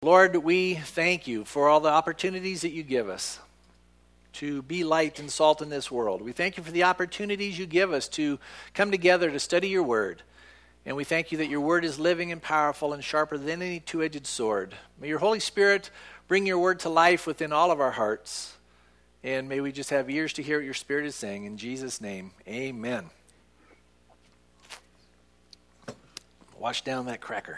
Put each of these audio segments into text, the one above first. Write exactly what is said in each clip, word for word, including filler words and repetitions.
Lord, we thank you for all the opportunities that you give us to be light and salt in this world. We thank you for the opportunities you give us to come together to study your word. And we thank you that your word is living and powerful and sharper than any two-edged sword. May your Holy Spirit bring your word to life within all of our hearts. And may we just have ears to hear what your Spirit is saying. In Jesus' name, amen. Wash down that cracker.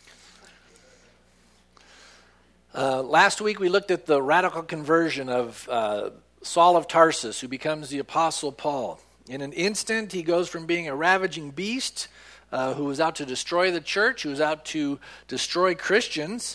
Uh, last week we looked at the radical conversion of uh, Saul of Tarsus, who becomes the Apostle Paul. In an instant, he goes from being a ravaging beast uh, who was out to destroy the church, who was out to destroy Christians,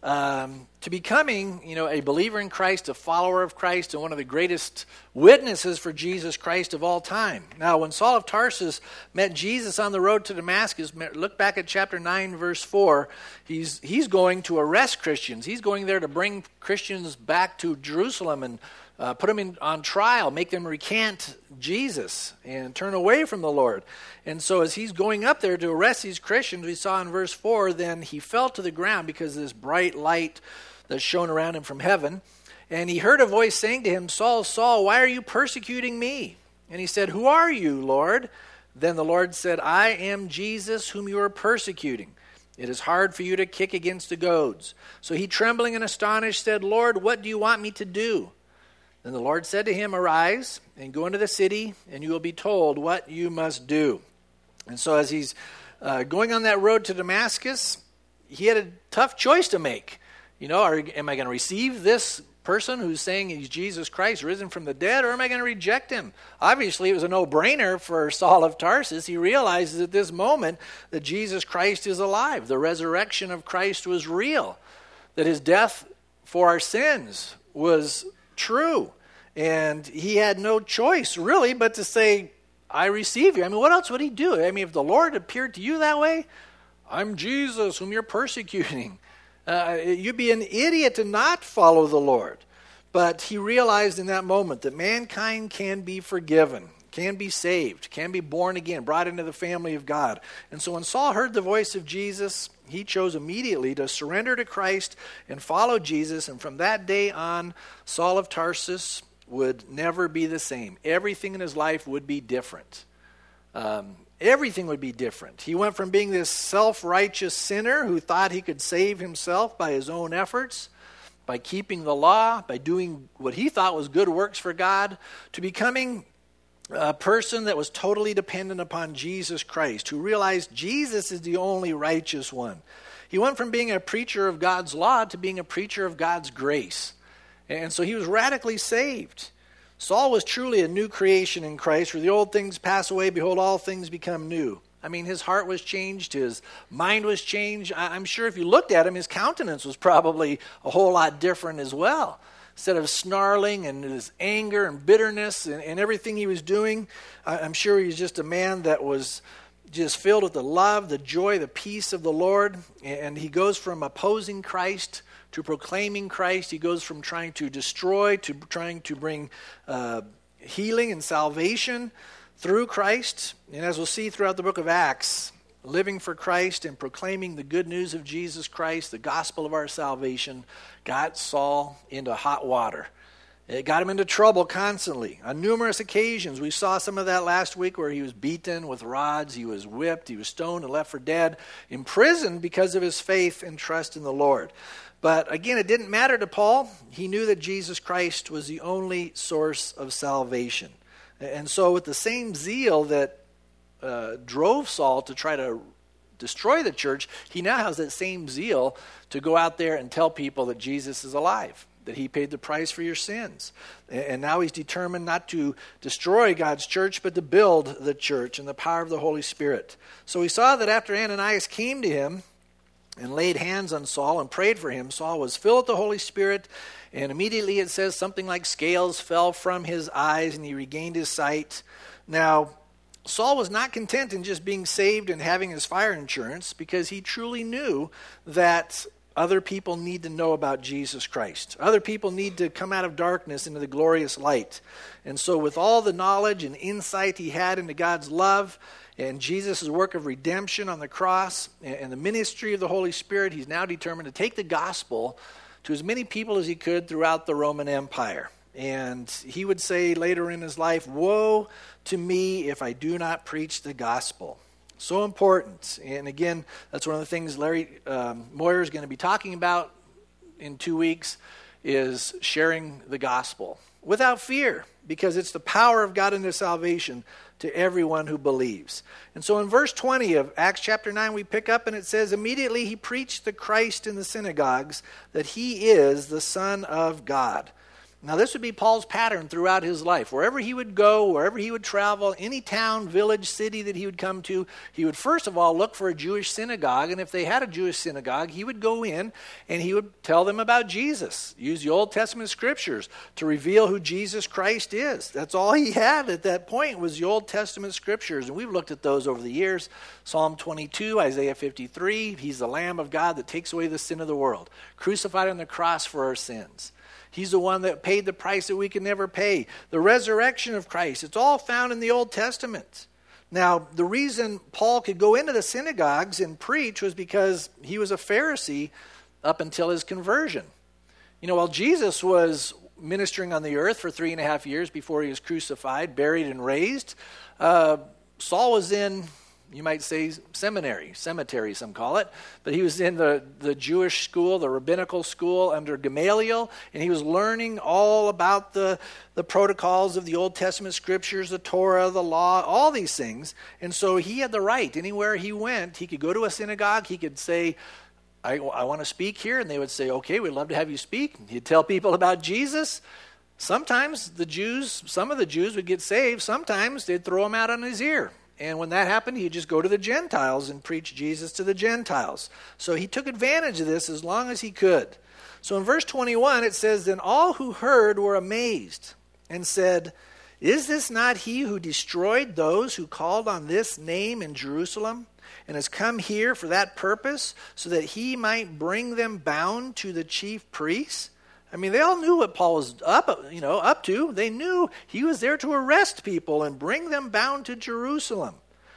um, to becoming, you know, a believer in Christ, a follower of Christ, and one of the greatest witnesses for Jesus Christ of all time. Now, when Saul of Tarsus met Jesus on the road to Damascus, look back at chapter nine, verse four, he's, he's going to arrest Christians. He's going there to bring Christians back to Jerusalem and uh, put them in, on trial, make them recant Jesus and turn away from the Lord. And so as he's going up there to arrest these Christians, we saw in verse four, then he fell to the ground because of this bright light that shone around him from heaven. And he heard a voice saying to him, Saul, Saul, why are you persecuting me? And he said, who are you, Lord? Then the Lord said, I am Jesus whom you are persecuting. It is hard for you to kick against the goads. So he, trembling and astonished, said, Lord, what do you want me to do? Then the Lord said to him, arise and go into the city, and you will be told what you must do. And so as he's uh, going on that road to Damascus, he had a tough choice to make. You know, are, am I going to receive this person who's saying he's Jesus Christ risen from the dead, or am I going to reject him? Obviously, it was a no-brainer for Saul of Tarsus. He realizes at this moment that Jesus Christ is alive. The resurrection of Christ was real, that his death for our sins was true. And he had no choice, really, but to say, I receive you. I mean, what else would he do? I mean, if the Lord appeared to you that way, I'm Jesus whom you're persecuting. Uh, you'd be an idiot to not follow the Lord. But he realized in that moment that mankind can be forgiven, can be saved, can be born again, brought into the family of God. And so when Saul heard the voice of Jesus, he chose immediately to surrender to Christ and follow Jesus. And from that day on, Saul of Tarsus would never be the same. Everything in his life would be different. Um, everything would be different. He went from being this self-righteous sinner who thought he could save himself by his own efforts, by keeping the law, by doing what he thought was good works for God, to becoming a person that was totally dependent upon Jesus Christ, who realized Jesus is the only righteous one. He went from being a preacher of God's law to being a preacher of God's grace. And so he was radically saved. Saul was truly a new creation in Christ, where the old things pass away, behold, all things become new. I mean, his heart was changed, his mind was changed. I'm sure if you looked at him, his countenance was probably a whole lot different as well. Instead of snarling and his anger and bitterness and, and everything he was doing, I'm sure he was just a man that was just filled with the love, the joy, the peace of the Lord. And he goes from opposing Christ to proclaiming Christ. He goes from trying to destroy to trying to bring uh, healing and salvation through Christ. And as we'll see throughout the book of Acts, living for Christ and proclaiming the good news of Jesus Christ, the gospel of our salvation, got Saul into hot water. It got him into trouble constantly. On numerous occasions, we saw some of that last week where he was beaten with rods, he was whipped, he was stoned and left for dead, imprisoned because of his faith and trust in the Lord. But again, it didn't matter to Paul. He knew that Jesus Christ was the only source of salvation. And so with the same zeal that uh, drove Saul to try to destroy the church, he now has that same zeal to go out there and tell people that Jesus is alive, that he paid the price for your sins. And now he's determined not to destroy God's church, but to build the church in the power of the Holy Spirit. So we saw that after Ananias came to him and laid hands on Saul and prayed for him, Saul was filled with the Holy Spirit, and immediately it says something like scales fell from his eyes and he regained his sight. Now, Saul was not content in just being saved and having his fire insurance, because he truly knew that other people need to know about Jesus Christ. Other people need to come out of darkness into the glorious light. And so with all the knowledge and insight he had into God's love and Jesus' work of redemption on the cross and the ministry of the Holy Spirit, he's now determined to take the gospel to as many people as he could throughout the Roman Empire. And he would say later in his life, "Woe to me if I do not preach the gospel." So important. And again, that's one of the things Larry um, Moyer is going to be talking about in two weeks is sharing the gospel without fear, because it's the power of God into salvation to everyone who believes. And so in verse twenty of Acts chapter nine, we pick up and it says, "Immediately he preached the Christ in the synagogues, that he is the Son of God." Now, this would be Paul's pattern throughout his life. Wherever he would go, wherever he would travel, any town, village, city that he would come to, he would first of all look for a Jewish synagogue. And if they had a Jewish synagogue, he would go in and he would tell them about Jesus. Use the Old Testament scriptures to reveal who Jesus Christ is. That's all he had at that point was the Old Testament scriptures. And we've looked at those over the years. Psalm twenty-two, Isaiah fifty-three. He's the Lamb of God that takes away the sin of the world. Crucified on the cross for our sins. He's the one that paid the price that we can never pay. The resurrection of Christ, it's all found in the Old Testament. Now, the reason Paul could go into the synagogues and preach was because he was a Pharisee up until his conversion. You know, while Jesus was ministering on the earth for three and a half years before he was crucified, buried, and raised, uh, Saul was in, you might say, seminary, cemetery some call it, but he was in the, the Jewish school, the rabbinical school under Gamaliel, and he was learning all about the, the protocols of the Old Testament scriptures, the Torah, the law, all these things. And so he had the right. Anywhere he went, he could go to a synagogue, he could say, I, I want to speak here, and they would say, okay, we'd love to have you speak. He'd tell people about Jesus. Sometimes the Jews, some of the Jews would get saved. Sometimes they'd throw him out on his ear. And when that happened, he'd just go to the Gentiles and preach Jesus to the Gentiles. So he took advantage of this as long as he could. So in verse twenty-one, it says, "Then all who heard were amazed and said, 'Is this not he who destroyed those who called on this name in Jerusalem and has come here for that purpose, so that he might bring them bound to the chief priests?'" I mean, they all knew what Paul was up, you know, up to. They knew he was there to arrest people and bring them bound to Jerusalem.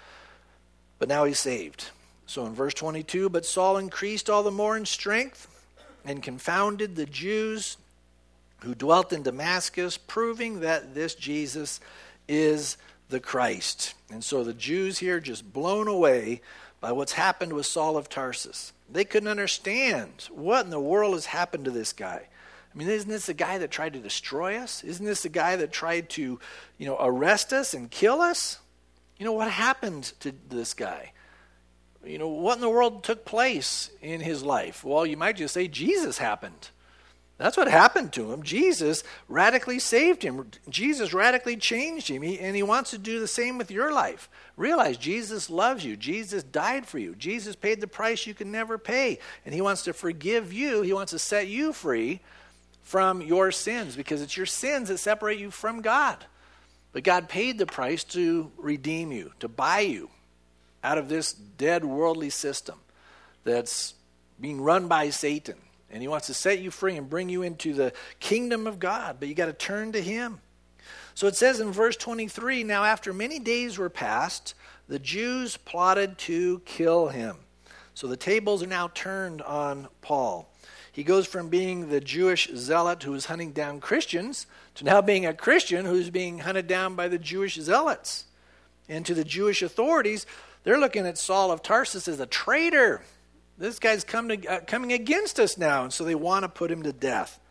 But now he's saved. So in verse twenty-two, "But Saul increased all the more in strength and confounded the Jews who dwelt in Damascus, proving that this Jesus is the Christ." And so the Jews here just blown away by what's happened with Saul of Tarsus. They couldn't understand what in the world has happened to this guy. I mean, isn't this the guy that tried to destroy us? Isn't this the guy that tried to, you know, arrest us and kill us? You know, what happened to this guy? You know, what in the world took place in his life? Well, you might just say Jesus happened. That's what happened to him. Jesus radically saved him. Jesus radically changed him. He, and he wants to do the same with your life. Realize Jesus loves you. Jesus died for you. Jesus paid the price you can never pay. And he wants to forgive you. He wants to set you free from your sins, because it's your sins that separate you from God. But God paid the price to redeem you, to buy you out of this dead worldly system that's being run by Satan. And he wants to set you free and bring you into the kingdom of God, but you got to turn to him. So it says in verse twenty-three, "Now after many days were passed, the Jews plotted to kill him." So the tables are now turned on Paul. He goes from being the Jewish zealot who was hunting down Christians to now being a Christian who's being hunted down by the Jewish zealots. And to the Jewish authorities, they're looking at Saul of Tarsus as a traitor. This guy's come to, uh, coming against us now, and so they want to put him to death.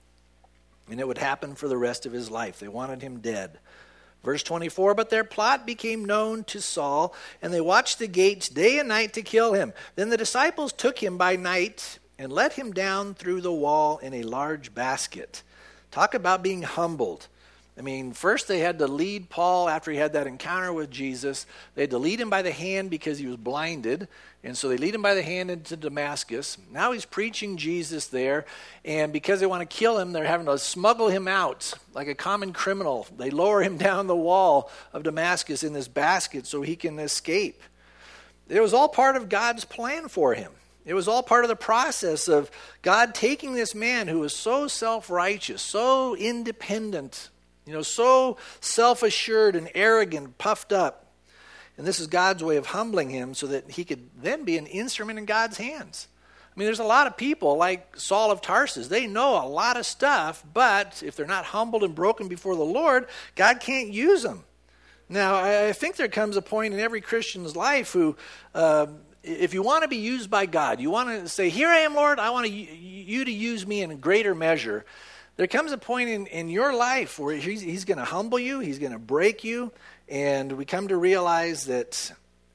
And it would happen for the rest of his life. They wanted him dead. Verse twenty-four, "But their plot became known to Saul, and they watched the gates day and night to kill him. Then the disciples took him by night and let him down through the wall in a large basket." Talk about being humbled. I mean, first they had to lead Paul after he had that encounter with Jesus. They had to lead him by the hand because he was blinded. And so they lead him by the hand into Damascus. Now he's preaching Jesus there. And because they want to kill him, they're having to smuggle him out like a common criminal. They lower him down the wall of Damascus in this basket so he can escape. It was all part of God's plan for him. It was all part of the process of God taking this man who was so self-righteous, so independent, you know, so self-assured and arrogant, puffed up. And this is God's way of humbling him so that he could then be an instrument in God's hands. I mean, there's a lot of people like Saul of Tarsus. They know a lot of stuff, but if they're not humbled and broken before the Lord, God can't use them. Now, I think there comes a point in every Christian's life who, uh, if you want to be used by God, you want to say, here I am, Lord, I want to, you to use me in a greater measure. There comes a point in, in your life where he's, he's going to humble you, he's going to break you, and we come to realize that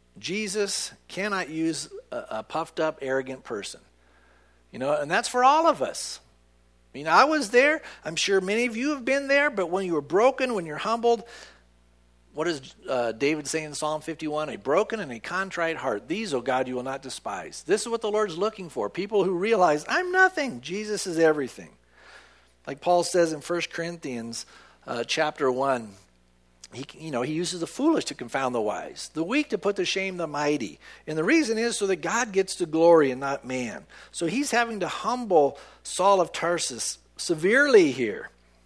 Jesus cannot use a, a puffed up, arrogant person. You know, and that's for all of us. I mean, I was there. I'm sure many of you have been there, but when you were broken, when you're humbled, what does uh, David say in Psalm fifty-one? A broken and a contrite heart. These, O God, you will not despise. This is what the Lord's looking for. People who realize, I'm nothing. Jesus is everything. Like Paul says in First Corinthians uh, chapter one, He, you know, he uses the foolish to confound the wise, the weak to put to shame the mighty. And the reason is so that God gets the glory and not man. So he's having to humble Saul of Tarsus severely here.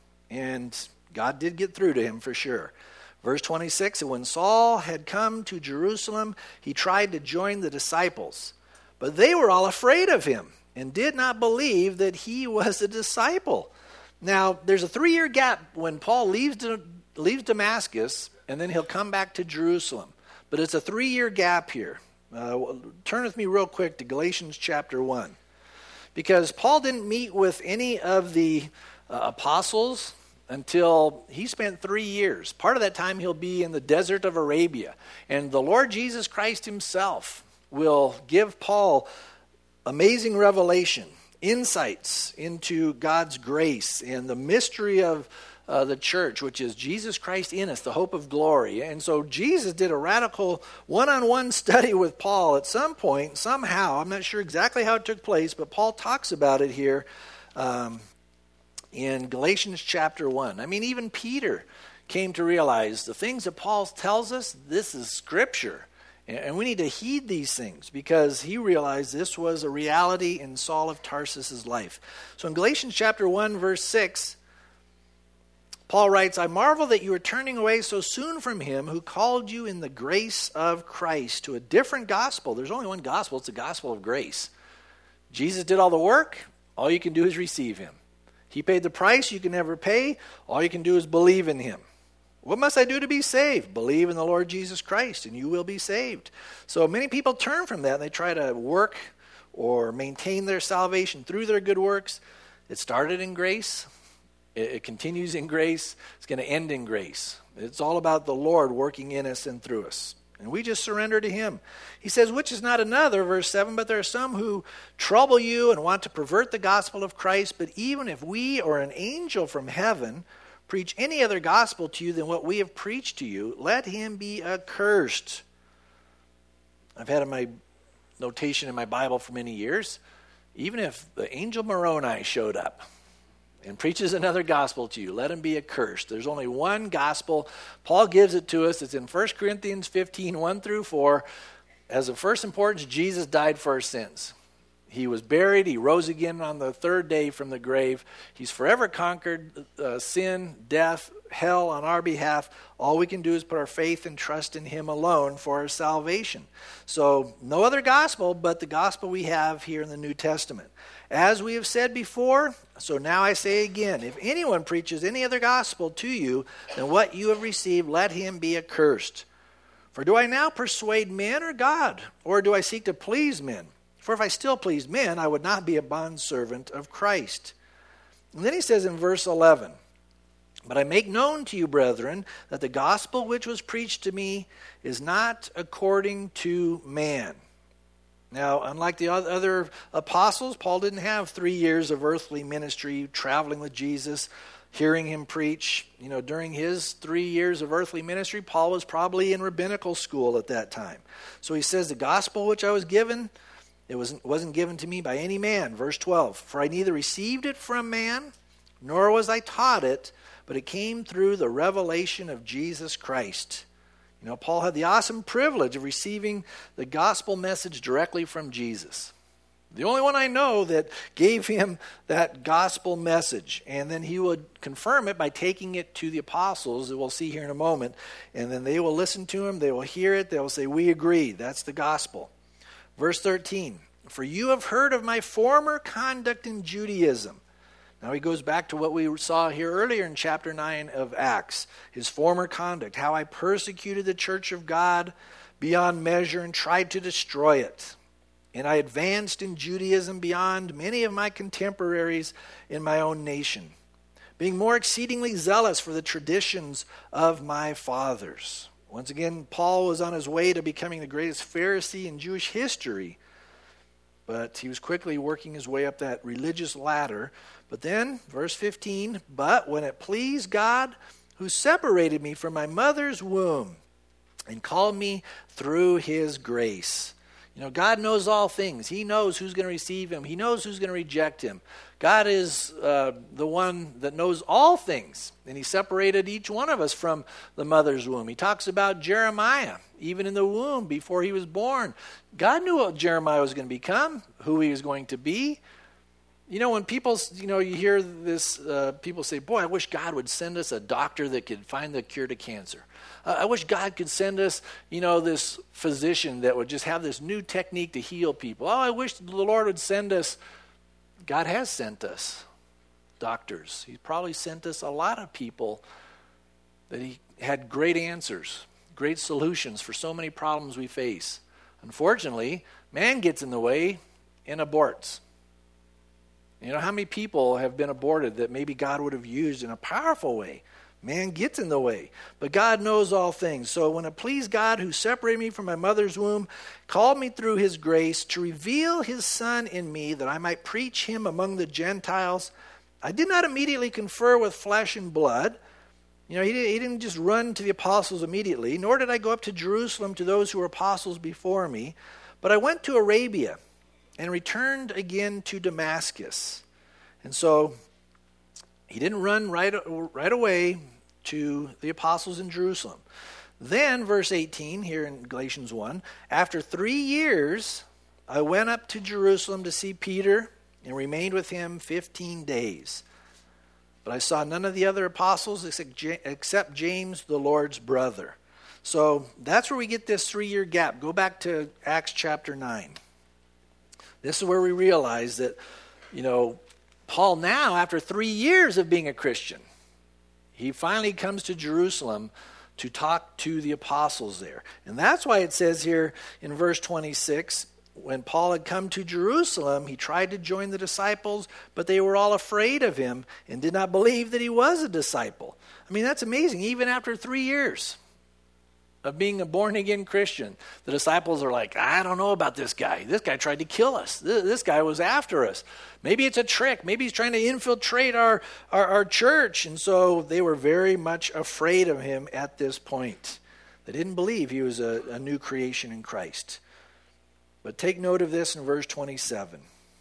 And God did get through to him for sure. Verse twenty-six, and when Saul had come to Jerusalem, he tried to join the disciples. But they were all afraid of him and did not believe that he was a disciple. Now, there's a three-year gap when Paul leaves to leaves Damascus, and then he'll come back to Jerusalem. But it's a three-year gap here. Uh, turn with me real quick to Galatians chapter one. Because Paul didn't meet with any of the uh, apostles until he spent three years. Part of that time he'll be in the desert of Arabia. And the Lord Jesus Christ himself will give Paul amazing revelation, insights into God's grace and the mystery of Uh, the church, which is Jesus Christ in us, the hope of glory. And so Jesus did a radical one-on-one study with Paul at some point, somehow. I'm not sure exactly how it took place, but Paul talks about it here um, in Galatians chapter one. I mean, even Peter came to realize the things that Paul tells us, this is Scripture. And we need to heed these things because he realized this was a reality in Saul of Tarsus' life. So in Galatians chapter one, verse six, Paul writes, I marvel that you are turning away so soon from him who called you in the grace of Christ to a different gospel. There's only one gospel. It's the gospel of grace. Jesus did all the work. All you can do is receive him. He paid the price you can never pay. All you can do is believe in him. What must I do to be saved? Believe in the Lord Jesus Christ and you will be saved. So many people turn from that and they try to work or maintain their salvation through their good works. It started in grace. It continues in grace. It's going to end in grace. It's all about the Lord working in us and through us. And we just surrender to him. He says, which is not another, verse seven, but there are some who trouble you and want to pervert the gospel of Christ. But even if we or an angel from heaven preach any other gospel to you than what we have preached to you, let him be accursed. I've had in my notation in my Bible for many years, even if the angel Moroni showed up and preaches another gospel to you, let him be accursed. There's only one gospel. Paul gives it to us. It's in First Corinthians fifteen, one through four. As of first importance, Jesus died for our sins. He was buried. He rose again on the third day from the grave. He's forever conquered uh, sin, death, hell on our behalf. All we can do is put our faith and trust in him alone for our salvation. So no other gospel but the gospel we have here in the New Testament. As we have said before, so now I say again, if anyone preaches any other gospel to you than what you have received, let him be accursed. For do I now persuade men or God, or do I seek to please men? For if I still pleased men, I would not be a bondservant of Christ. And then he says in verse eleven, but I make known to you, brethren, that the gospel which was preached to me is not according to man. Now, unlike the other apostles, Paul didn't have three years of earthly ministry, traveling with Jesus, hearing him preach. You know, during his three years of earthly ministry, Paul was probably in rabbinical school at that time. So he says, the gospel which I was given, it wasn't, wasn't given to me by any man. Verse twelve, for I neither received it from man, nor was I taught it, but it came through the revelation of Jesus Christ. You know, Paul had the awesome privilege of receiving the gospel message directly from Jesus. The only one I know that gave him that gospel message. And then he would confirm it by taking it to the apostles, that we'll see here in a moment. And then they will listen to him, they will hear it, they will say, we agree, that's the gospel. Verse thirteen, for you have heard of my former conduct in Judaism. Now he goes back to what we saw here earlier in chapter nine of Acts. His former conduct, how I persecuted the church of God beyond measure and tried to destroy it. And I advanced in Judaism beyond many of my contemporaries in my own nation, being more exceedingly zealous for the traditions of my fathers. Once again, Paul was on his way to becoming the greatest Pharisee in Jewish history, but he was quickly working his way up that religious ladder. But then, verse fifteen, but when it pleased God, who separated me from my mother's womb and called me through his grace. You know, God knows all things. He knows who's going to receive him. He knows who's going to reject him. God is uh, the one that knows all things. And he separated each one of us from the mother's womb. He talks about Jeremiah, even in the womb, before he was born. God knew what Jeremiah was going to become, who he was going to be. You know, when people, you know, you hear this, uh, people say, boy, I wish God would send us a doctor that could find the cure to cancer. Uh, I wish God could send us, you know, this physician that would just have this new technique to heal people. Oh, I wish the Lord would send us. God has sent us doctors. He's probably sent us a lot of people that he had great answers, great solutions for so many problems we face. Unfortunately, man gets in the way and aborts. You know, how many people have been aborted that maybe God would have used in a powerful way? Man gets in the way. But God knows all things. So when it pleased God, who separated me from my mother's womb, called me through his grace to reveal his Son in me, that I might preach him among the Gentiles, I did not immediately confer with flesh and blood. You know, he didn't, he didn't just run to the apostles immediately, nor did I go up to Jerusalem to those who were apostles before me, but I went to Arabia and returned again to Damascus. And so he didn't run right, right away to the apostles in Jerusalem. Then, verse eighteen, here in Galatians one, after three years, I went up to Jerusalem to see Peter and remained with him fifteen days. But I saw none of the other apostles except James, the Lord's brother. So that's where we get this three-year gap. Go back to Acts chapter nine. This is where we realize that, you know, Paul now, after three years of being a Christian, he finally comes to Jerusalem to talk to the apostles there. And that's why it says here in verse twenty-six, when Paul had come to Jerusalem, he tried to join the disciples, but they were all afraid of him and did not believe that he was a disciple. I mean, that's amazing. Even after three years of being a born-again Christian, the disciples are like, I don't know about this guy. This guy tried to kill us. This, this guy was after us. Maybe it's a trick. Maybe he's trying to infiltrate our, our, our church. And so they were very much afraid of him at this point. They didn't believe he was a, a new creation in Christ. But take note of this in verse twenty-seven.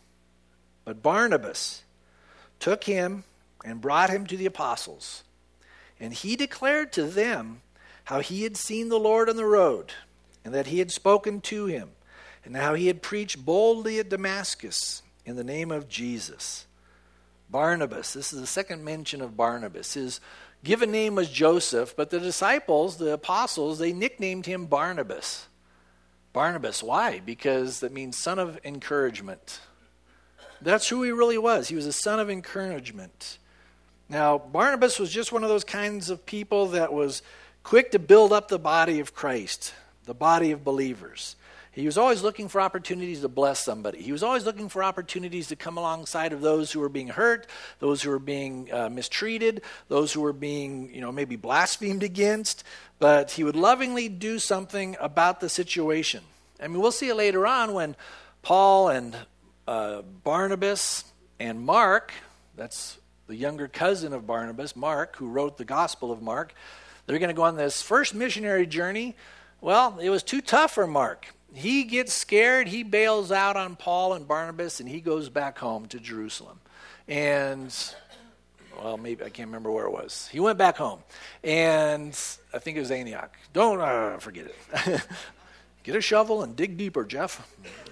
But Barnabas took him and brought him to the apostles, and he declared to them how he had seen the Lord on the road, and that he had spoken to him, and how he had preached boldly at Damascus in the name of Jesus. Barnabas, this is the second mention of Barnabas. His given name was Joseph, but the disciples, the apostles, they nicknamed him Barnabas. Barnabas, why? Because that means son of encouragement. That's who he really was. He was a son of encouragement. Now, Barnabas was just one of those kinds of people that was quick to build up the body of Christ, the body of believers. He was always looking for opportunities to bless somebody. He was always looking for opportunities to come alongside of those who were being hurt, those who were being uh, mistreated, those who were being, you know, maybe blasphemed against. But he would lovingly do something about the situation. I mean, we'll see it later on when Paul and uh, Barnabas and Mark, that's the younger cousin of Barnabas, Mark, who wrote the Gospel of Mark, they're going to go on this first missionary journey. Well, it was too tough for Mark. He gets scared. He bails out on Paul and Barnabas, and he goes back home to Jerusalem. And, well, maybe I can't remember where it was. He went back home, and I think it was Antioch. Don't uh, forget it. Get a shovel and dig deeper, Jeff.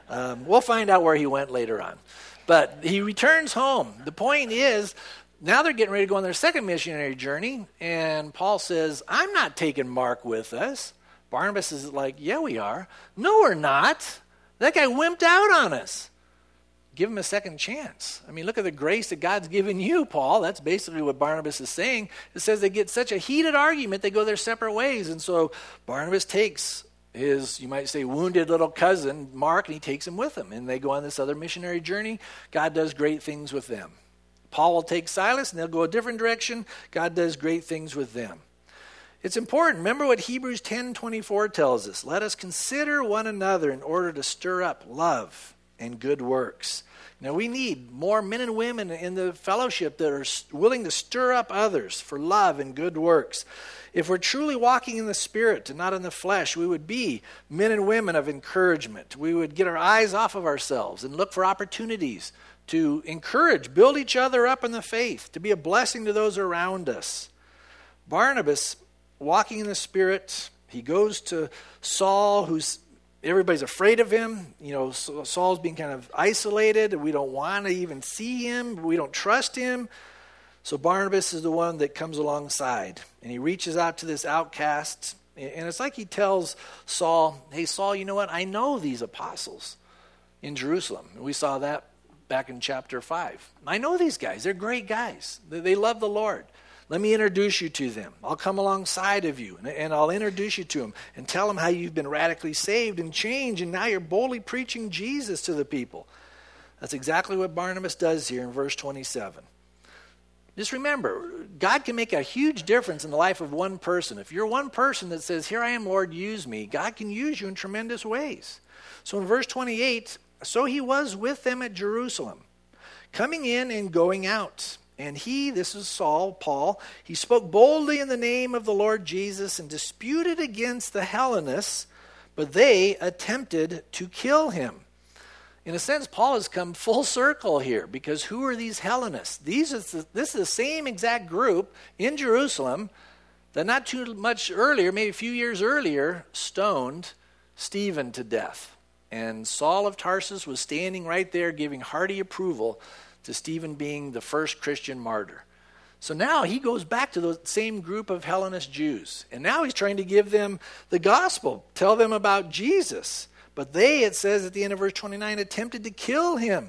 Um, we'll find out where he went later on. But he returns home. The point is, now they're getting ready to go on their second missionary journey, and Paul says, I'm not taking Mark with us. Barnabas is like, yeah, we are. No, we're not. That guy wimped out on us. Give him a second chance. I mean, look at the grace that God's given you, Paul. That's basically what Barnabas is saying. It says they get such a heated argument, they go their separate ways. And so Barnabas takes his, you might say, wounded little cousin, Mark, and he takes him with him. And they go on this other missionary journey. God does great things with them. Paul will take Silas, and they'll go a different direction. God does great things with them. It's important. Remember what Hebrews ten twenty-four tells us. Let us consider one another in order to stir up love and good works. Now, we need more men and women in the fellowship that are willing to stir up others for love and good works. If we're truly walking in the Spirit and not in the flesh, we would be men and women of encouragement. We would get our eyes off of ourselves and look for opportunities to encourage, build each other up in the faith, to be a blessing to those around us. Barnabas, walking in the Spirit, he goes to Saul, who's everybody's afraid of him. You know, Saul's being kind of isolated. We don't want to even see him. We don't trust him. So Barnabas is the one that comes alongside, and he reaches out to this outcast. And it's like he tells Saul, hey, Saul, you know what? I know these apostles in Jerusalem. We saw that back in chapter five. I know these guys. They're great guys. They love the Lord. Let me introduce you to them. I'll come alongside of you, and I'll introduce you to them and tell them how you've been radically saved and changed, and now you're boldly preaching Jesus to the people. That's exactly what Barnabas does here in verse twenty-seven. Just remember, God can make a huge difference in the life of one person. If you're one person that says, here I am, Lord, use me, God can use you in tremendous ways. So in verse twenty-eight, so he was with them at Jerusalem, coming in and going out. And he, this is Saul, Paul, he spoke boldly in the name of the Lord Jesus and disputed against the Hellenists, but they attempted to kill him. In a sense, Paul has come full circle here, because who are these Hellenists? These is the, this is the same exact group in Jerusalem that not too much earlier, maybe a few years earlier, stoned Stephen to death. And Saul of Tarsus was standing right there giving hearty approval to Stephen being the first Christian martyr. So now he goes back to the same group of Hellenist Jews. And now he's trying to give them the gospel, tell them about Jesus. But they, it says at the end of verse twenty-nine, attempted to kill him.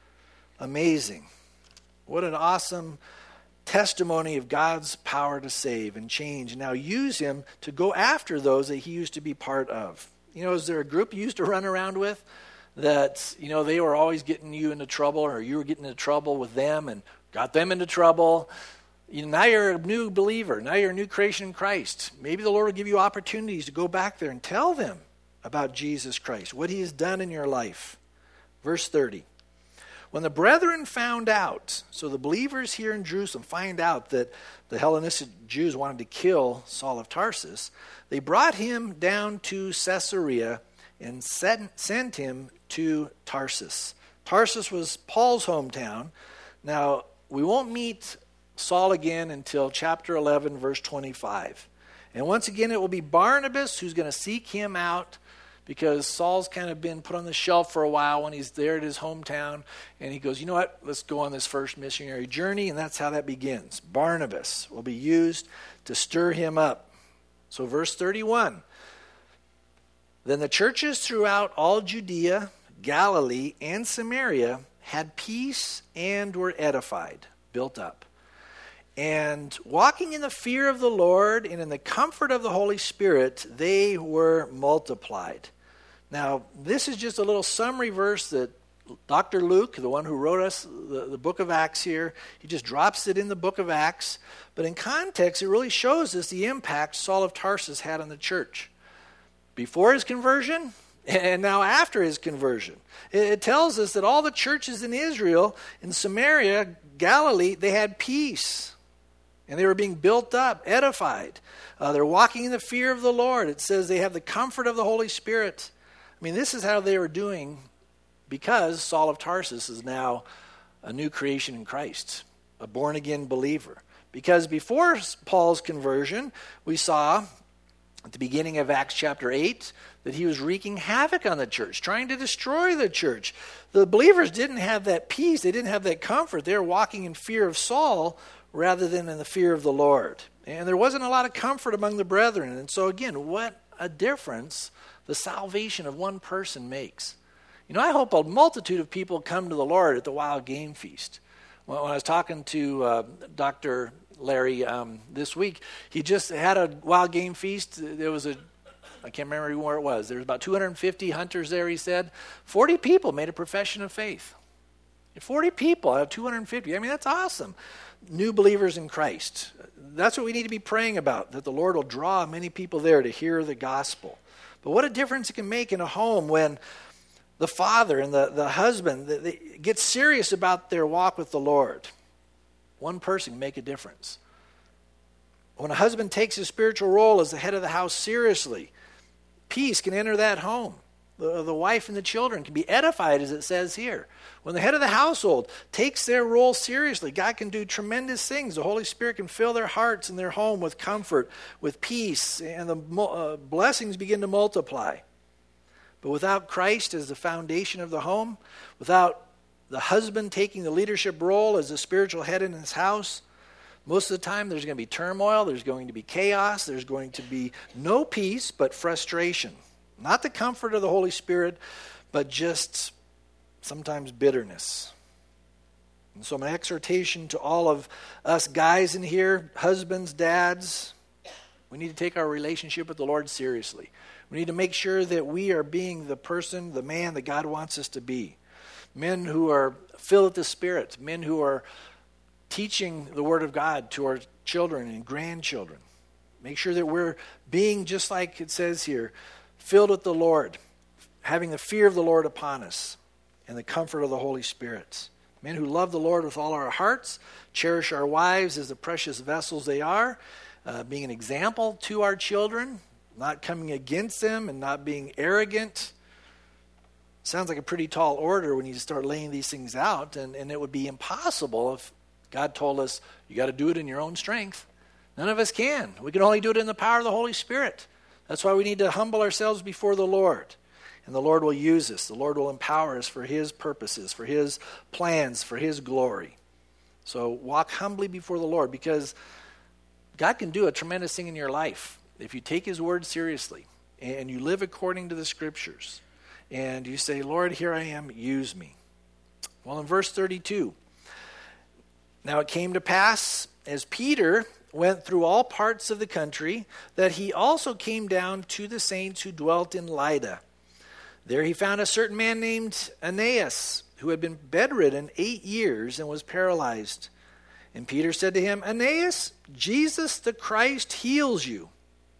Amazing. What an awesome testimony of God's power to save and change. And now use him to go after those that he used to be part of. You know, is there a group you used to run around with that, you know, they were always getting you into trouble, or you were getting into trouble with them and got them into trouble? You know, now you're a new believer. Now you're a new creation in Christ. Maybe the Lord will give you opportunities to go back there and tell them about Jesus Christ, what he has done in your life. Verse thirty. When the brethren found out, so the believers here in Jerusalem find out that the Hellenistic Jews wanted to kill Saul of Tarsus, they brought him down to Caesarea and sent, sent him to Tarsus. Tarsus was Paul's hometown. Now, we won't meet Saul again until chapter eleven, verse twenty-five. And once again, it will be Barnabas who's going to seek him out, because Saul's kind of been put on the shelf for a while when he's there at his hometown. And he goes, you know what, let's go on this first missionary journey. And that's how that begins. Barnabas will be used to stir him up. So verse thirty-one. Then the churches throughout all Judea, Galilee, and Samaria had peace and were edified, built up. And walking in the fear of the Lord and in the comfort of the Holy Spirit, they were multiplied. Now, this is just a little summary verse that Doctor Luke, the one who wrote us the, the book of Acts here, he just drops it in the book of Acts. But in context, it really shows us the impact Saul of Tarsus had on the church. Before his conversion, and now after his conversion. It tells us that all the churches in Israel, in Samaria, Galilee, they had peace. And they were being built up, edified. Uh, they're walking in the fear of the Lord. It says they have the comfort of the Holy Spirit. I mean, this is how they were doing, because Saul of Tarsus is now a new creation in Christ, a born-again believer. Because before Paul's conversion, we saw at the beginning of Acts chapter eight, that he was wreaking havoc on the church, trying to destroy the church. The believers didn't have that peace. They didn't have that comfort. They were walking in fear of Saul rather than in the fear of the Lord. And there wasn't a lot of comfort among the brethren. And so again, what a difference the salvation of one person makes. You know, I hope a multitude of people come to the Lord at the Wild Game Feast. When I was talking to uh, Doctor Larry um, this week, he just had a Wild Game Feast. There was a, I can't remember where it was. There was about two hundred fifty hunters there, he said. forty people made a profession of faith. forty people out of two hundred fifty. I mean, that's awesome. New believers in Christ. That's what we need to be praying about, that the Lord will draw many people there to hear the gospel. But what a difference it can make in a home when the father and the, the husband they, they get serious about their walk with the Lord. One person can make a difference. When a husband takes his spiritual role as the head of the house seriously, peace can enter that home. The, the wife and the children can be edified, as it says here. When the head of the household takes their role seriously, God can do tremendous things. The Holy Spirit can fill their hearts and their home with comfort, with peace, and the uh, blessings begin to multiply. But without Christ as the foundation of the home, without the husband taking the leadership role as the spiritual head in his house, most of the time there's going to be turmoil, there's going to be chaos, there's going to be no peace but frustration. Not the comfort of the Holy Spirit, but just sometimes bitterness. And so my exhortation to all of us guys in here, husbands, dads, we need to take our relationship with the Lord seriously. We need to make sure that we are being the person, the man that God wants us to be. Men who are filled with the Spirit, men who are teaching the Word of God to our children and grandchildren. Make sure that we're being, just like it says here, filled with the Lord, having the fear of the Lord upon us and the comfort of the Holy Spirit. Men who love the Lord with all our hearts, cherish our wives as the precious vessels they are, uh, being an example to our children, not coming against them and not being arrogant. Sounds like a pretty tall order when you start laying these things out, and, and it would be impossible if God told us, you got to do it in your own strength. None of us can. We can only do it in the power of the Holy Spirit. That's why we need to humble ourselves before the Lord. And the Lord will use us. The Lord will empower us for His purposes, for His plans, for His glory. So walk humbly before the Lord, because God can do a tremendous thing in your life if you take His word seriously and you live according to the Scriptures. And you say, Lord, here I am, use me. Well, in verse thirty-two, now it came to pass, as Peter went through all parts of the country, that he also came down to the saints who dwelt in Lydda. There he found a certain man named Aeneas, who had been bedridden eight years and was paralyzed. And Peter said to him, Aeneas, Jesus the Christ heals you.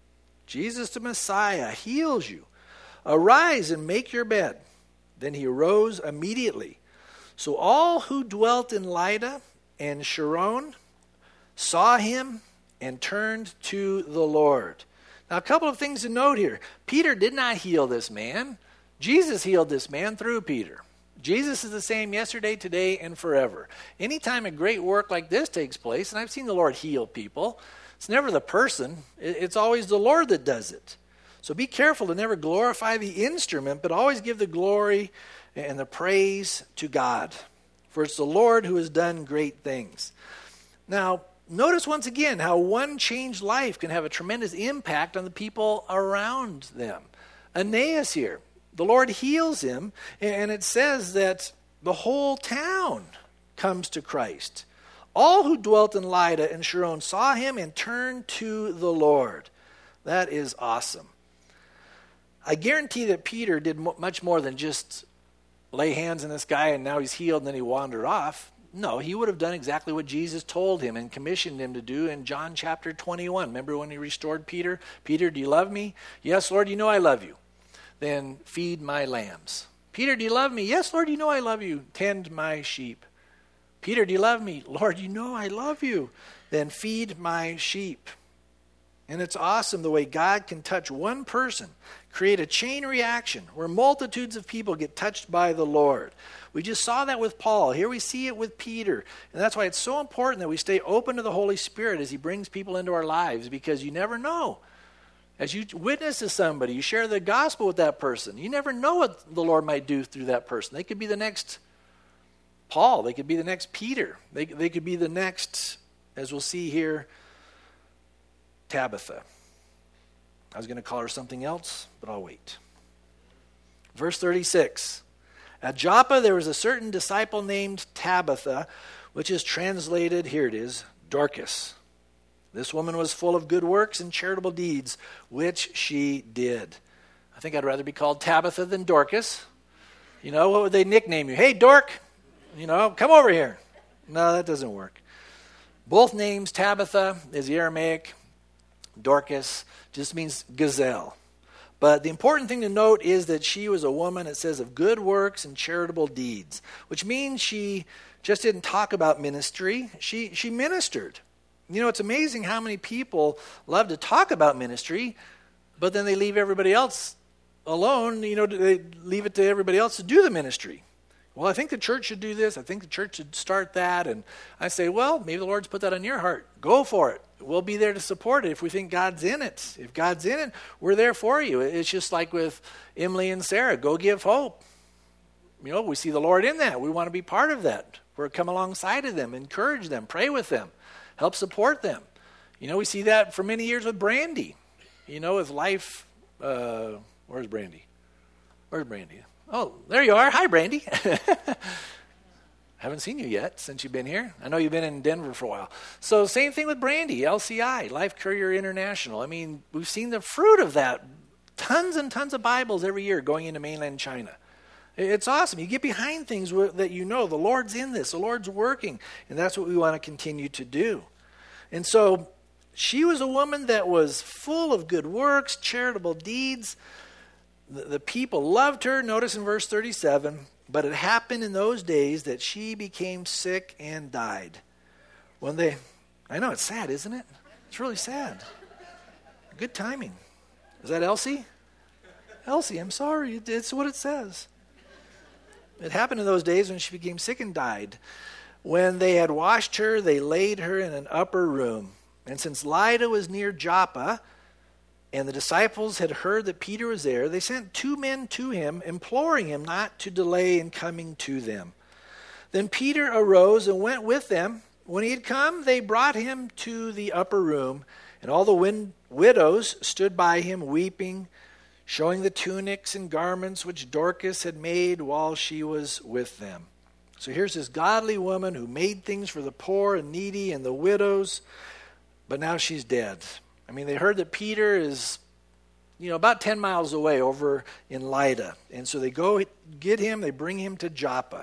Jesus the Messiah heals you. Arise and make your bed. Then he arose immediately. So all who dwelt in Lydda and Sharon saw him and turned to the Lord. Now, a couple of things to note here. Peter did not heal this man. Jesus healed this man through Peter. Jesus is the same yesterday, today, and forever. Anytime a great work like this takes place, and I've seen the Lord heal people, it's never the person. It's always the Lord that does it. So be careful to never glorify the instrument, but always give the glory and the praise to God. For it's the Lord who has done great things. Now, notice once again how one changed life can have a tremendous impact on the people around them. Aeneas here, the Lord heals him, and it says that the whole town comes to Christ. All who dwelt in Lydda and Sharon saw him and turned to the Lord. That is awesome. I guarantee that Peter did much more than just lay hands on this guy and now he's healed and then he wandered off. No, he would have done exactly what Jesus told him and commissioned him to do in John chapter twenty-one. Remember when he restored Peter? Peter, do you love me? Yes, Lord, you know I love you. Then feed my lambs. Peter, do you love me? Yes, Lord, you know I love you. Tend my sheep. Peter, do you love me? Lord, you know I love you. Then feed my sheep. And it's awesome the way God can touch one person, create a chain reaction where multitudes of people get touched by the Lord. We just saw that with Paul. Here we see it with Peter. And that's why it's so important that we stay open to the Holy Spirit as he brings people into our lives, because you never know. As you witness to somebody, you share the gospel with that person. You never know what the Lord might do through that person. They could be the next Paul. They could be the next Peter. They, they could be the next, as we'll see here, Tabitha. I was going to call her something else, but I'll wait. Verse thirty-six. At Joppa there was a certain disciple named Tabitha, which is translated, here it is, Dorcas. This woman was full of good works and charitable deeds, which she did. I think I'd rather be called Tabitha than Dorcas. You know, what would they nickname you? Hey, Dork, you know, come over here. No, that doesn't work. Both names, Tabitha is the Aramaic, Dorcas just means gazelle. But the important thing to note is that she was a woman, it says, of good works and charitable deeds, which means she just didn't talk about ministry. She she ministered. You know, it's amazing how many people love to talk about ministry, but then they leave everybody else alone. You know, they leave it to everybody else to do the ministry. Well, I think the church should do this. I think the church should start that. And I say, well, maybe the Lord's put that on your heart. Go for it. We'll be there to support it if we think God's in it. If God's in it, we're there for you. It's just like with Emily and Sarah. Go give hope. You know, we see the Lord in that. We want to be part of that. We're come alongside of them, encourage them, pray with them, help support them. You know, we see that for many years with Brandy. You know, with Life, uh, where's Brandy? Where's Brandy? Oh, there you are. Hi, Brandy. Haven't seen you yet since you've been here. I know you've been in Denver for a while. So same thing with Brandy, L C I, Life Courier International. I mean, we've seen the fruit of that. Tons and tons of Bibles every year going into mainland China. It's awesome. You get behind things that you know the Lord's in this. The Lord's working. And that's what we want to continue to do. And so she was a woman that was full of good works, charitable deeds. The, the people loved her. Notice in verse thirty-seven, but it happened in those days that she became sick and died. When they, I know it's sad, isn't it? It's really sad. Good timing. Is that Elsie? Elsie, I'm sorry. It's what it says. It happened in those days when she became sick and died. When they had washed her, they laid her in an upper room. And since Lydda was near Joppa, and the disciples had heard that Peter was there, they sent two men to him, imploring him not to delay in coming to them. Then Peter arose and went with them. When he had come, they brought him to the upper room, and all the win- widows stood by him, weeping, showing the tunics and garments which Dorcas had made while she was with them. So here's this godly woman who made things for the poor and needy and the widows, but now she's dead. I mean, they heard that Peter is, you know, about ten miles away over in Lydda. And so they go get him, they bring him to Joppa.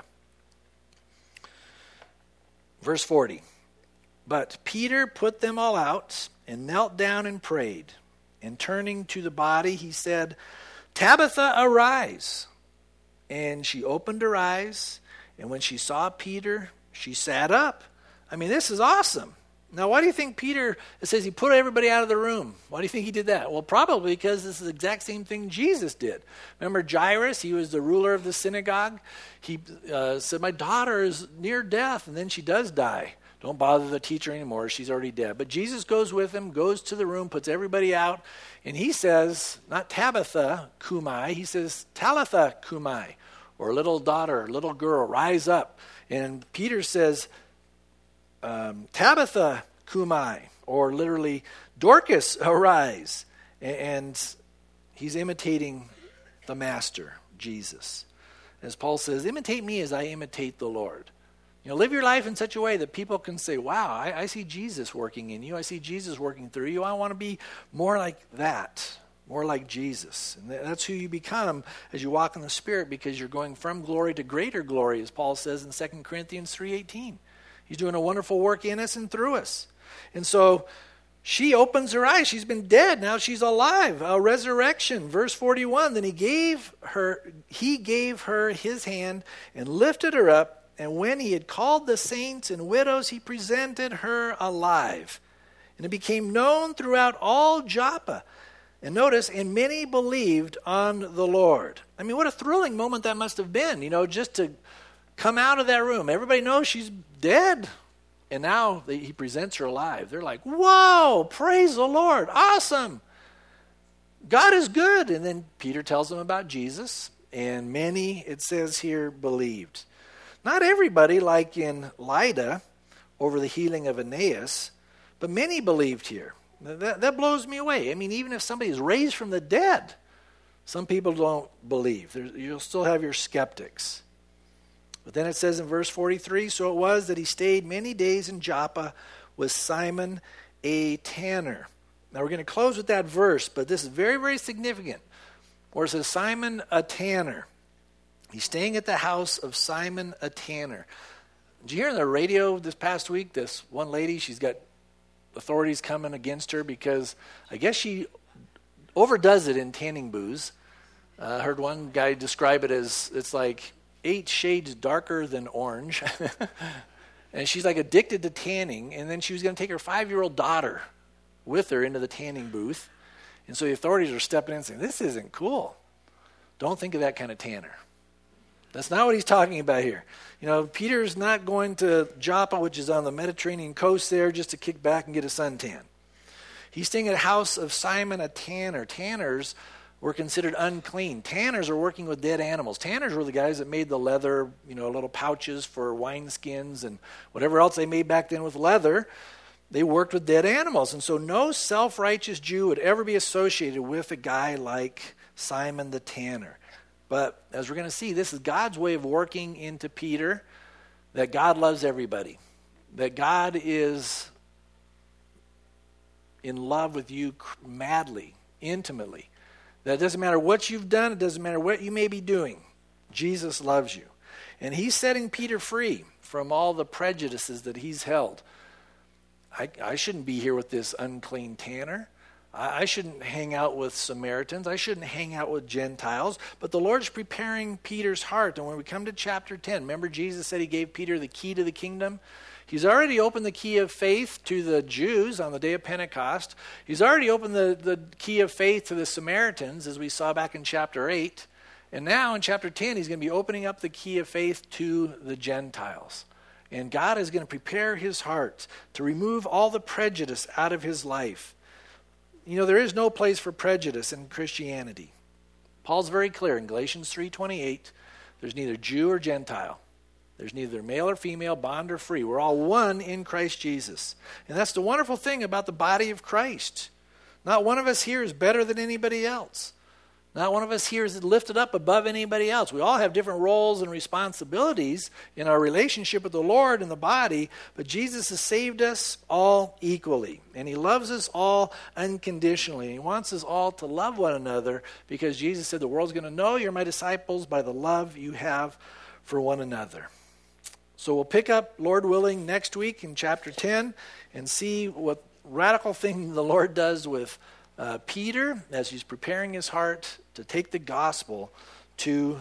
Verse forty. But Peter put them all out and knelt down and prayed. And turning to the body, he said, Tabitha, arise. And she opened her eyes, and when she saw Peter, she sat up. I mean, this is awesome. Now, why do you think Peter, it says he put everybody out of the room? Why do you think he did that? Well, probably because this is the exact same thing Jesus did. Remember Jairus? He was the ruler of the synagogue. He uh, said, my daughter is near death, and then she does die. Don't bother the teacher anymore. She's already dead. But Jesus goes with him, goes to the room, puts everybody out, and he says, not Tabitha Kumai, he says Talitha Kumai, or little daughter, little girl, rise up. And Peter says, um, Tabitha Kumai, or literally Dorcas, arise. And he's imitating the master, Jesus. As Paul says, imitate me as I imitate the Lord. You know, live your life in such a way that people can say, wow, I, I see Jesus working in you. I see Jesus working through you. I want to be more like that, more like Jesus. And that's who you become as you walk in the Spirit, because you're going from glory to greater glory, as Paul says in Second Corinthians three eighteen. He's doing a wonderful work in us and through us. And so she opens her eyes. She's been dead. Now she's alive. A resurrection. Verse forty-one, then he gave her, he gave her his hand and lifted her up. And when he had called the saints and widows, he presented her alive. And it became known throughout all Joppa. And notice, and many believed on the Lord. I mean, what a thrilling moment that must have been, you know, just to come out of that room. Everybody knows she's dead. And now they, he presents her alive. They're like, whoa, praise the Lord, awesome. God is good. And then Peter tells them about Jesus, and many, it says here, believed. Not everybody, like in Lydda, over the healing of Aeneas, but many believed here. That, that blows me away. I mean, even if somebody is raised from the dead, some people don't believe. There's, you'll still have your skeptics. But then it says in verse forty-three, so it was that he stayed many days in Joppa with Simon a tanner. Now we're going to close with that verse, but this is very, very significant. Where it says Simon a tanner. He's staying at the house of Simon a tanner. Did you hear on the radio this past week, this one lady, she's got authorities coming against her because I guess she overdoes it in tanning booze. I uh, heard one guy describe it as it's like eight shades darker than orange. And she's like addicted to tanning, and then she was going to take her five-year-old daughter with her into the tanning booth. And so the authorities are stepping in and saying, this isn't cool. Don't think of that kind of tanner. That's not what he's talking about here. You know, Peter's not going to Joppa, which is on the Mediterranean coast there, just to kick back and get a suntan. He's staying at a house of Simon a tanner. Tanners were considered unclean. Tanners are working with dead animals. Tanners were the guys that made the leather, you know, little pouches for wine skins and whatever else they made back then with leather. They worked with dead animals. And so no self-righteous Jew would ever be associated with a guy like Simon the tanner. But as we're going to see, this is God's way of working into Peter, that God loves everybody, that God is in love with you madly, intimately. That it doesn't matter what you've done, it doesn't matter what you may be doing. Jesus loves you. And he's setting Peter free from all the prejudices that he's held. I, I shouldn't be here with this unclean tanner. I, I shouldn't hang out with Samaritans. I shouldn't hang out with Gentiles. But the Lord's preparing Peter's heart. And when we come to chapter ten, remember Jesus said he gave Peter the key to the kingdom? He's already opened the key of faith to the Jews on the day of Pentecost. He's already opened the, the key of faith to the Samaritans, as we saw back in chapter eight. And now in chapter ten, he's going to be opening up the key of faith to the Gentiles. And God is going to prepare his heart to remove all the prejudice out of his life. You know, there is no place for prejudice in Christianity. Paul's very clear in Galatians three twenty-eight, there's neither Jew or Gentile. There's neither male or female, bond or free. We're all one in Christ Jesus. And that's the wonderful thing about the body of Christ. Not one of us here is better than anybody else. Not one of us here is lifted up above anybody else. We all have different roles and responsibilities in our relationship with the Lord and the body, but Jesus has saved us all equally. And he loves us all unconditionally. And he wants us all to love one another because Jesus said the world's going to know you're my disciples by the love you have for one another. So we'll pick up, Lord willing, next week in chapter ten and see what radical thing the Lord does with uh, Peter as he's preparing his heart to take the gospel to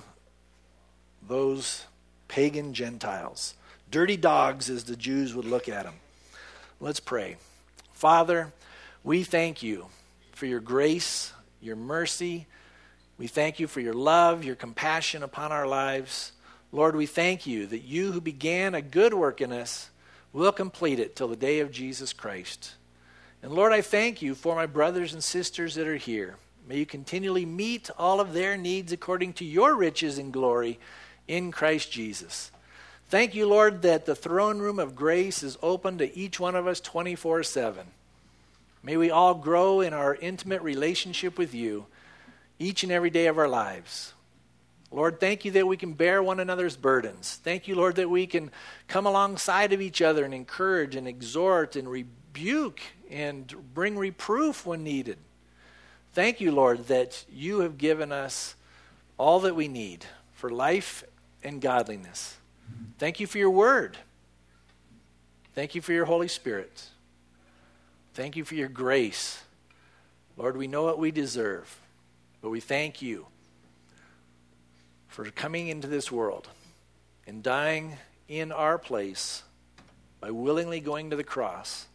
those pagan Gentiles. Dirty dogs, as the Jews would look at them. Let's pray. Father, we thank you for your grace, your mercy. We thank you for your love, your compassion upon our lives. Lord, we thank you that you who began a good work in us will complete it till the day of Jesus Christ. And Lord, I thank you for my brothers and sisters that are here. May you continually meet all of their needs according to your riches and glory in Christ Jesus. Thank you, Lord, that the throne room of grace is open to each one of us twenty-four seven. May we all grow in our intimate relationship with you each and every day of our lives. Lord, thank you that we can bear one another's burdens. Thank you, Lord, that we can come alongside of each other and encourage and exhort and rebuke and bring reproof when needed. Thank you, Lord, that you have given us all that we need for life and godliness. Thank you for your word. Thank you for your Holy Spirit. Thank you for your grace. Lord, we know what we deserve, but we thank you for coming into this world and dying in our place by willingly going to the cross,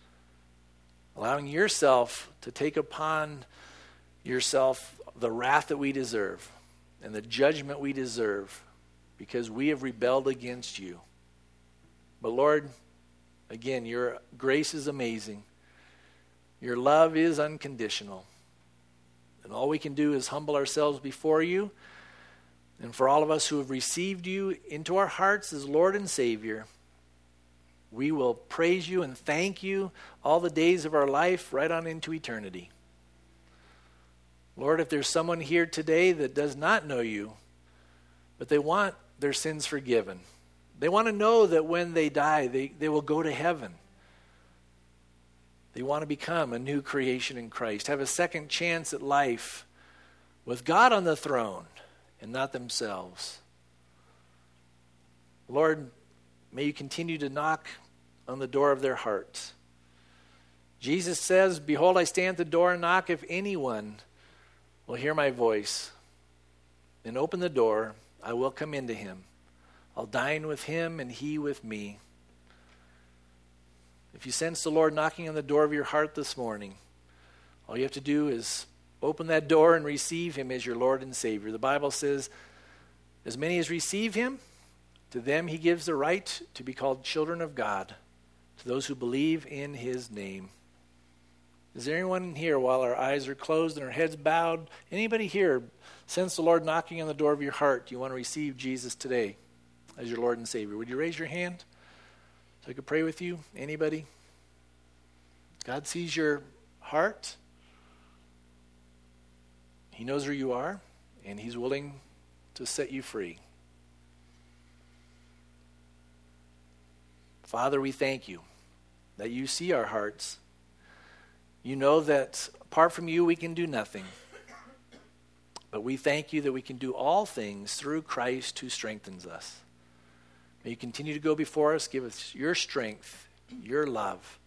allowing yourself to take upon yourself the wrath that we deserve and the judgment we deserve because we have rebelled against you. But Lord, again, your grace is amazing. Your love is unconditional. And all we can do is humble ourselves before you. And for all of us who have received you into our hearts as Lord and Savior, we will praise you and thank you all the days of our life right on into eternity. Lord, if there's someone here today that does not know you, but they want their sins forgiven, they want to know that when they die, they, they will go to heaven. They want to become a new creation in Christ, have a second chance at life with God on the throne and not themselves. Lord, may you continue to knock on the door of their hearts. Jesus says, "Behold, I stand at the door and knock. If anyone will hear my voice and open the door, I will come into him. I'll dine with him and he with me." If you sense the Lord knocking on the door of your heart this morning, all you have to do is open that door and receive him as your Lord and Savior. The Bible says, as many as receive him, to them he gives the right to be called children of God, to those who believe in his name. Is there anyone in here, while our eyes are closed and our heads bowed, anybody here sense the Lord knocking on the door of your heart? Do you want to receive Jesus today as your Lord and Savior? Would you raise your hand so I could pray with you? Anybody? God sees your heart. He knows where you are, and he's willing to set you free. Father, we thank you that you see our hearts. You know that apart from you, we can do nothing. But we thank you that we can do all things through Christ who strengthens us. May you continue to go before us. Give us your strength, your love,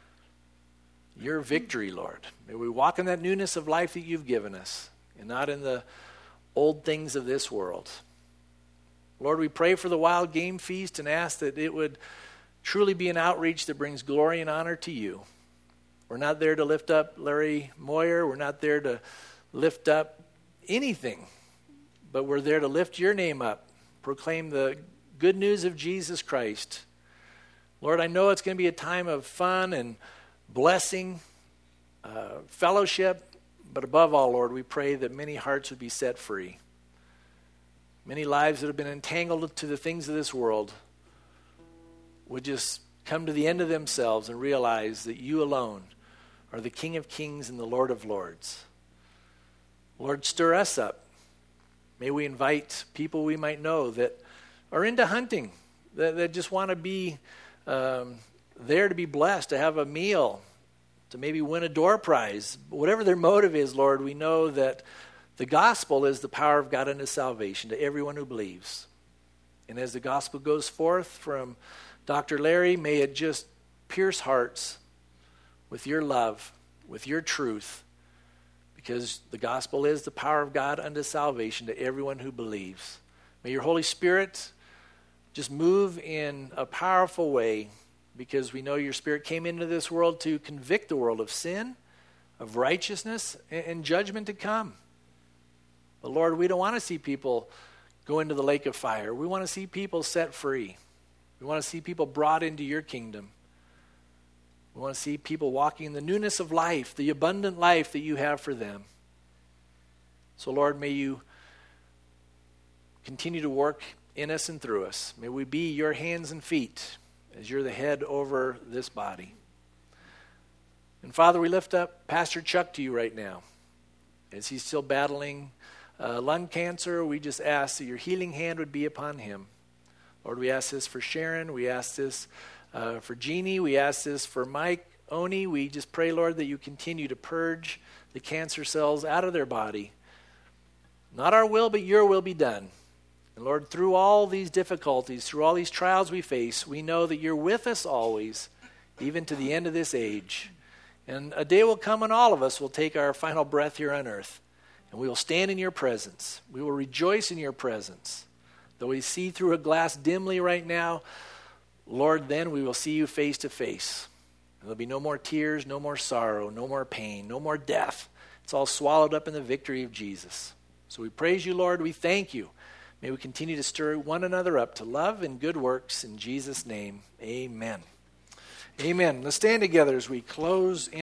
your victory, Lord. May we walk in that newness of life that you've given us and not in the old things of this world. Lord, we pray for the Wild Game Feast and ask that it would truly be an outreach that brings glory and honor to you. We're not there to lift up Larry Moyer. We're not there to lift up anything, but we're there to lift your name up, proclaim the good news of Jesus Christ. Lord, I know it's going to be a time of fun and blessing, uh, fellowship, but above all, Lord, we pray that many hearts would be set free. Many lives that have been entangled to the things of this world would just come to the end of themselves and realize that you alone are the King of Kings and the Lord of Lords. Lord, stir us up. May we invite people we might know that are into hunting, that, that just want to be um, there to be blessed, to have a meal, to maybe win a door prize. Whatever their motive is, Lord, we know that the gospel is the power of God unto salvation to everyone who believes. And as the gospel goes forth from Doctor Larry, may it just pierce hearts with your love, with your truth, because the gospel is the power of God unto salvation to everyone who believes. May your Holy Spirit just move in a powerful way, because we know your Spirit came into this world to convict the world of sin, of righteousness, and judgment to come. But Lord, we don't want to see people go into the lake of fire. We want to see people set free. We want to see people brought into your kingdom. We want to see people walking in the newness of life, the abundant life that you have for them. So Lord, may you continue to work in us and through us. May we be your hands and feet as you're the head over this body. And Father, we lift up Pastor Chuck to you right now. As he's still battling uh, lung cancer, we just ask that your healing hand would be upon him. Lord, we ask this for Sharon. We ask this uh, for Jeannie. We ask this for Mike, Oni. We just pray, Lord, that you continue to purge the cancer cells out of their body. Not our will, but your will be done. And Lord, through all these difficulties, through all these trials we face, we know that you're with us always, even to the end of this age. And a day will come when all of us will take our final breath here on earth, and we will stand in your presence. We will rejoice in your presence. Though we see through a glass dimly right now, Lord, then we will see you face to face. There'll be no more tears, no more sorrow, no more pain, no more death. It's all swallowed up in the victory of Jesus. So we praise you, Lord. We thank you. May we continue to stir one another up to love and good works. In Jesus' name, amen. Amen. Let's stand together as we close in